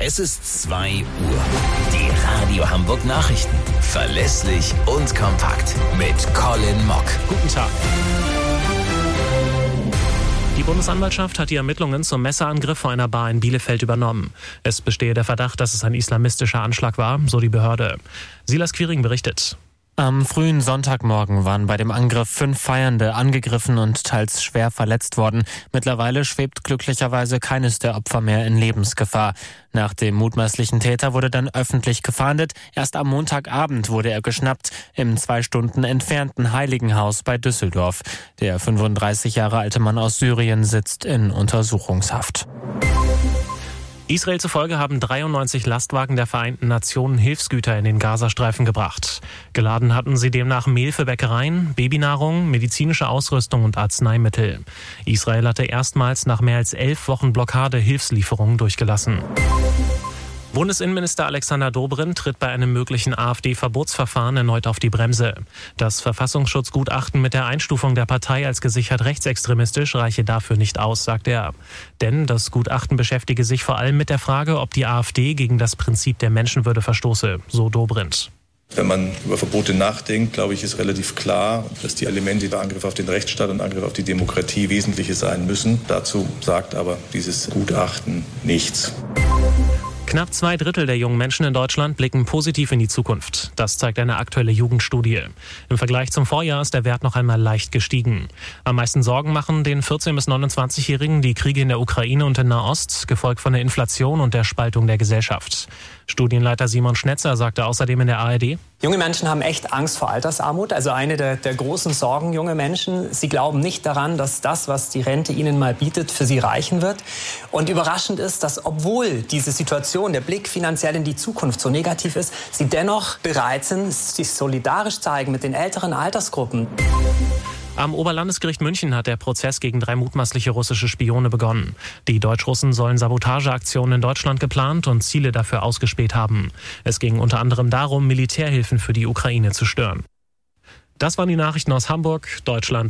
Es ist 2 Uhr. Die Radio Hamburg Nachrichten. Verlässlich und kompakt. Mit Colin Mock. Guten Tag. Die Bundesanwaltschaft hat die Ermittlungen zum Messerangriff vor einer Bar in Bielefeld übernommen. Es bestehe der Verdacht, dass es ein islamistischer Anschlag war, so die Behörde. Silas Quiring berichtet. Am frühen Sonntagmorgen waren bei dem Angriff 5 Feiernde angegriffen und teils schwer verletzt worden. Mittlerweile schwebt glücklicherweise keines der Opfer mehr in Lebensgefahr. Nach dem mutmaßlichen Täter wurde dann öffentlich gefahndet. Erst am Montagabend wurde er geschnappt, im 2 Stunden entfernten Heiligenhaus bei Düsseldorf. Der 35 Jahre alte Mann aus Syrien sitzt in Untersuchungshaft. Israel zufolge haben 93 Lastwagen der Vereinten Nationen Hilfsgüter in den Gazastreifen gebracht. Geladen hatten sie demnach Mehl für Bäckereien, Babynahrung, medizinische Ausrüstung und Arzneimittel. Israel hatte erstmals nach mehr als 11 Wochen Blockade Hilfslieferungen durchgelassen. Bundesinnenminister Alexander Dobrindt tritt bei einem möglichen AfD-Verbotsverfahren erneut auf die Bremse. Das Verfassungsschutzgutachten mit der Einstufung der Partei als gesichert rechtsextremistisch reiche dafür nicht aus, sagt er. Denn das Gutachten beschäftige sich vor allem mit der Frage, ob die AfD gegen das Prinzip der Menschenwürde verstoße, so Dobrindt. Wenn man über Verbote nachdenkt, glaube ich, ist relativ klar, dass die Elemente der Angriff auf den Rechtsstaat und Angriff auf die Demokratie wesentliche sein müssen. Dazu sagt aber dieses Gutachten nichts. Knapp 2/3 der jungen Menschen in Deutschland blicken positiv in die Zukunft. Das zeigt eine aktuelle Jugendstudie. Im Vergleich zum Vorjahr ist der Wert noch einmal leicht gestiegen. Am meisten Sorgen machen den 14- bis 29-Jährigen die Kriege in der Ukraine und in Nahost, gefolgt von der Inflation und der Spaltung der Gesellschaft. Studienleiter Simon Schnetzer sagte außerdem in der ARD: Junge Menschen haben echt Angst vor Altersarmut. Also eine der großen Sorgen junger Menschen. Sie glauben nicht daran, dass das, was die Rente ihnen mal bietet, für sie reichen wird. Und überraschend ist, dass obwohl diese Situation, der Blick finanziell in die Zukunft so negativ ist, sie dennoch bereit sind, sich solidarisch zeigen mit den älteren Altersgruppen. Am Oberlandesgericht München hat der Prozess gegen 3 mutmaßliche russische Spione begonnen. Die Deutsch-Russen sollen Sabotageaktionen in Deutschland geplant und Ziele dafür ausgespäht haben. Es ging unter anderem darum, Militärhilfen für die Ukraine zu stören. Das waren die Nachrichten aus Hamburg, Deutschland